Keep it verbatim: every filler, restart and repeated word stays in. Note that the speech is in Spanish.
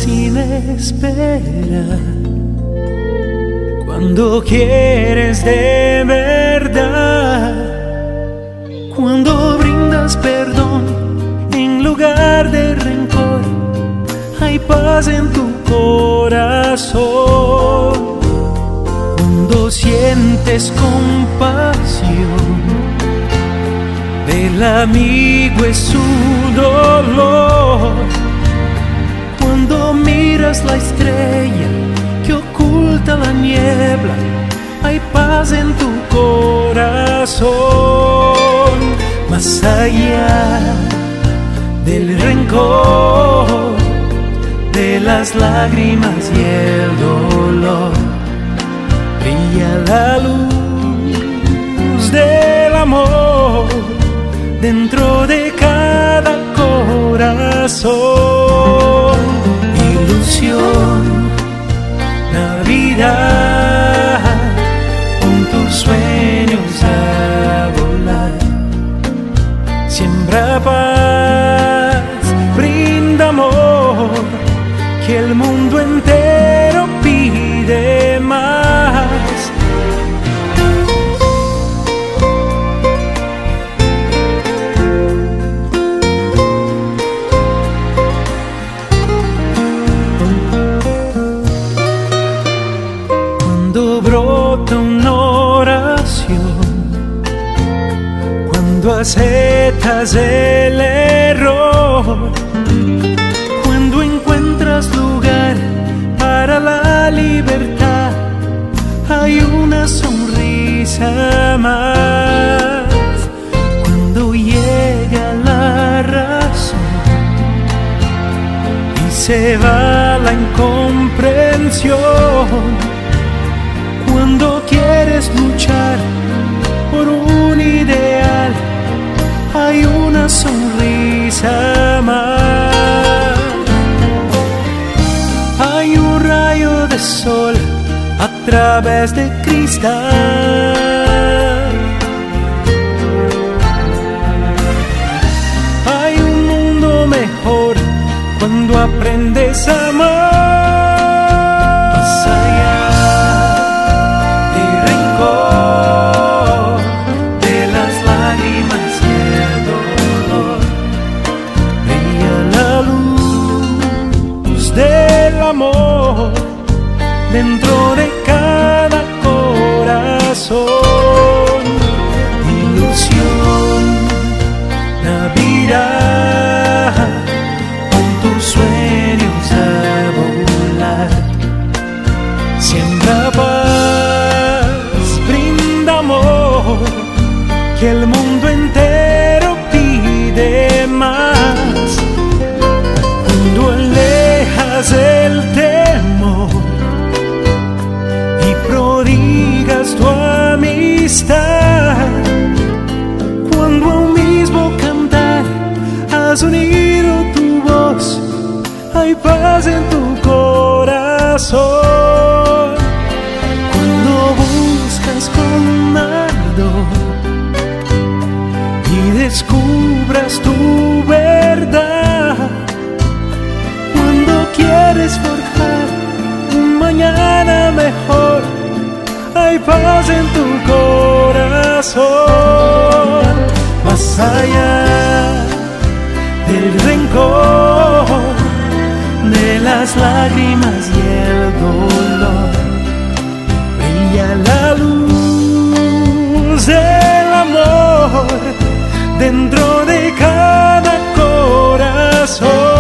sin esperar. Cuando quieres de verdad, cuando brindas perdón en lugar de rencor, hay paz en tu corazón. Cuando sientes compasión del amigo es su dolor, cuando miras la estrella que oculta la niebla, hay paz en tu corazón. Más allá del rencor, de las lágrimas y el dolor, brilla la luz del amor dentro de cada corazón. Ilusión, Navidad, pon tus sueños a volar. Siembra paz, brinda amor, que el mundo entero pide más. Cuando brota una oración, cuando aceptas el error, cuando encuentras lugar para la libertad, hay una sonrisa más. Cuando llega la razón y se va la incomprensión, cuando quieres luchar por un ideal, hay una sonrisa más. Hay un rayo de sol a través de cristal. Hay un mundo mejor cuando aprendes a amar. Más allá del rencor, de las lágrimas y el dolor, brilla la luz del amor dentro de cada corazón. Ilusión, Navidad, pon tus sueños a volar. Siembra paz, brinda amor, que el mundo entero pide más. Cuando alejas el temor y prodigas tu amistad, cuando a un mismo cantar has unido tu voz, hay paz en tu corazón. Cuando buscas con ardor y descubras tu verdad, cuando quieres forjar un mañana mejor, hay paz en tu corazón. Más allá del rencor, de las lágrimas y el dolor, brilla la luz del amor dentro de cada corazón.